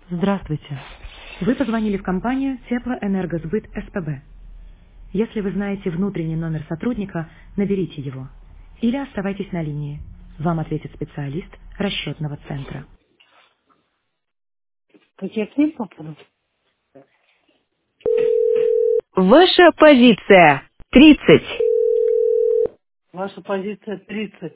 Здравствуйте. Вы позвонили в компанию Теплоэнергосбыт СПБ. Если вы знаете внутренний номер сотрудника, наберите его. Или оставайтесь на линии. Вам ответит специалист расчетного центра. Так я к ним попаду? Ваша позиция 30. Ваша позиция 30.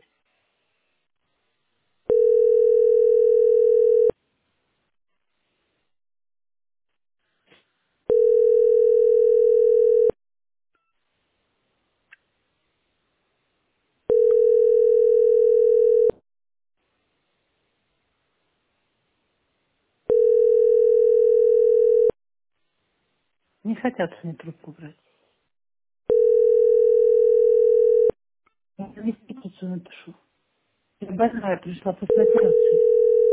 Не хотят они трубку брать. Я не петицию напишу. Я больная пришла после операции.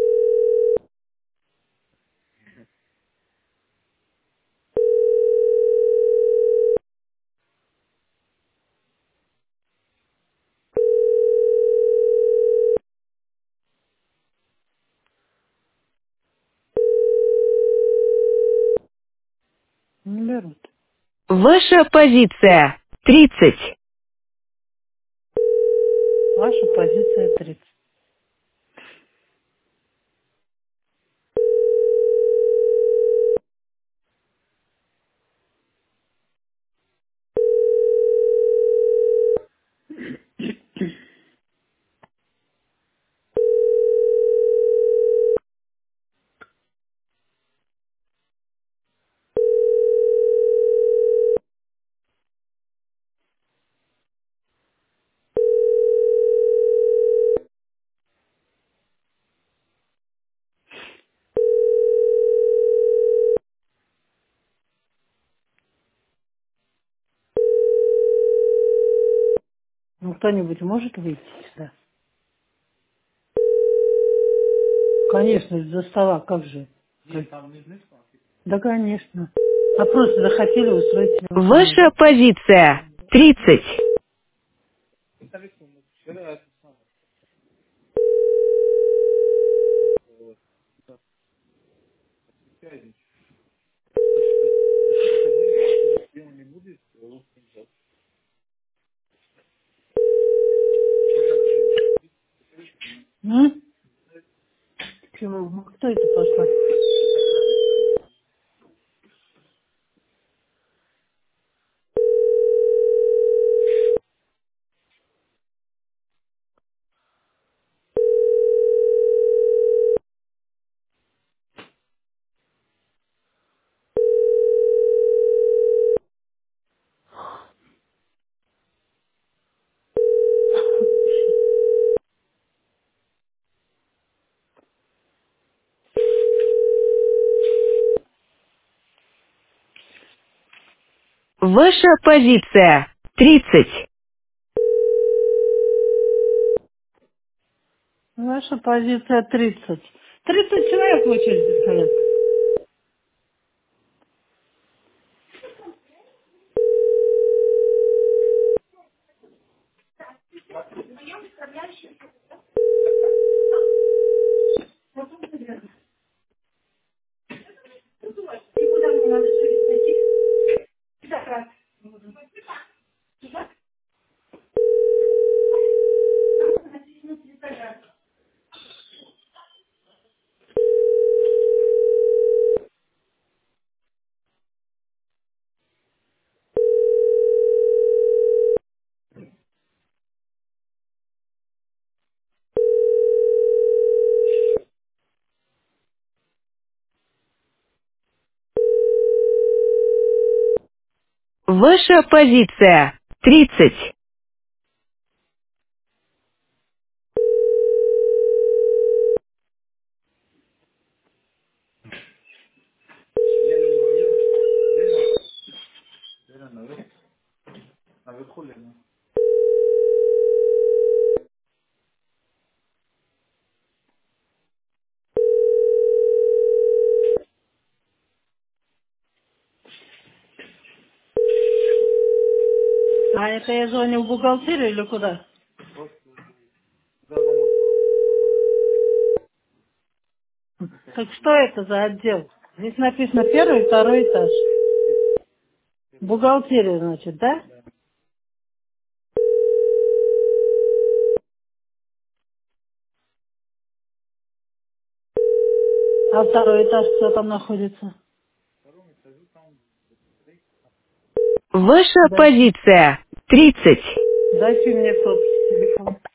Не берут. Ваша позиция 30. Ваша позиция 30. Ну, кто-нибудь может выйти сюда? Конечно, из-за стола, как же? Да, конечно. А просто захотели устроить себе выходной. Ваша позиция 30. М? Почему? Ну, кто это пошла? Ваша позиция 30. Ваша позиция 30. 30 человек в очереди стоят. Ваша позиция 30. А это я звоню в бухгалтерию или куда? Так что это за отдел? Здесь написано первый, второй этаж. Бухгалтерия, значит, да? А второй этаж кто там находится? Ваша Дайте, позиция 30. дайте мне сотовый телефон.